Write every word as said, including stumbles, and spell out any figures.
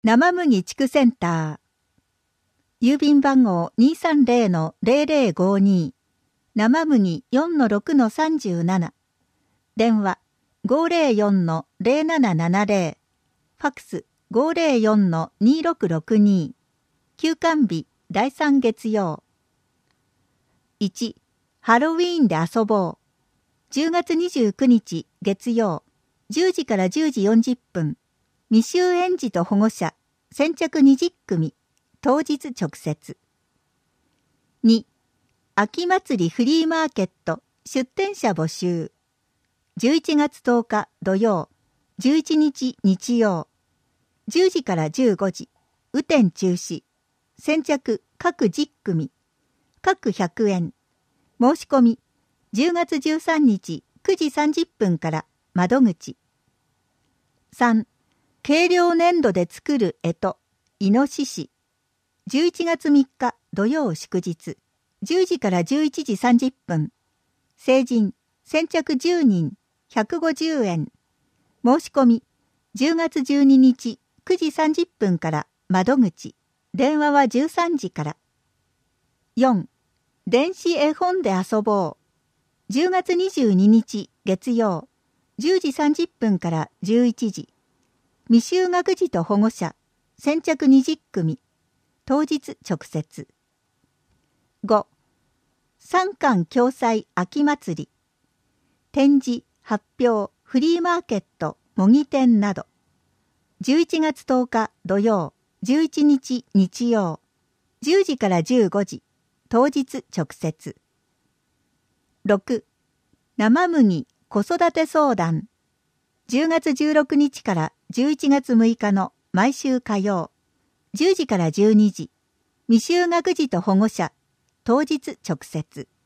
生麦地区センター。郵便番号 にーさんぜろのぜろぜろごに。生麦 よんのろくのさんじゅうなな。電話 ごぜろよんのぜろななななぜろ。ファックス ごぜろよんのにろくろくに。休館日だいさん月曜。いち. ハロウィーンで遊ぼう。じゅうがつにじゅうくにち月曜。じゅうじからじゅうじよんじゅっぷん。未就園児と保護者。先着にじゅっくみ。当日直接。に. 秋祭りフリーマーケット出店者募集。じゅういちがつとおか土曜。じゅういちにち日曜。じゅうじからじゅうごじ。雨天中止。先着各じゅっくみ。各ひゃくえん。申し込みじゅうがつじゅうさんにちくじさんじゅっぷんから窓口。さん. 計量粘土で作る干支イノシシ。じゅういちがつみっか土曜祝日。じゅうじからじゅういちじさんじゅっぷん。成人先着じゅうにんひゃくごじゅうえん。申し込みじゅうがつじゅうににちくじさんじゅっぷんから窓口。電話はじゅうさんじから。よん. 電子絵本で遊ぼう。じゅうがつにじゅうににち月曜。じゅうじさんじゅっぷんからじゅういちじ。未就学児と保護者。先着にじゅっくみ。当日直接。ご. 三館共催秋祭り。展示、発表、フリーマーケット、模擬店など。じゅういちがつとおか土曜。じゅういちにち日曜。じゅうじからじゅうごじ。当日直接。ろく. 生麦子育て相談。じゅうがつじゅうろくにちからじゅういちがつむいかの毎週火曜。じゅうじからじゅうにじ。未就学児と保護者。当日直接。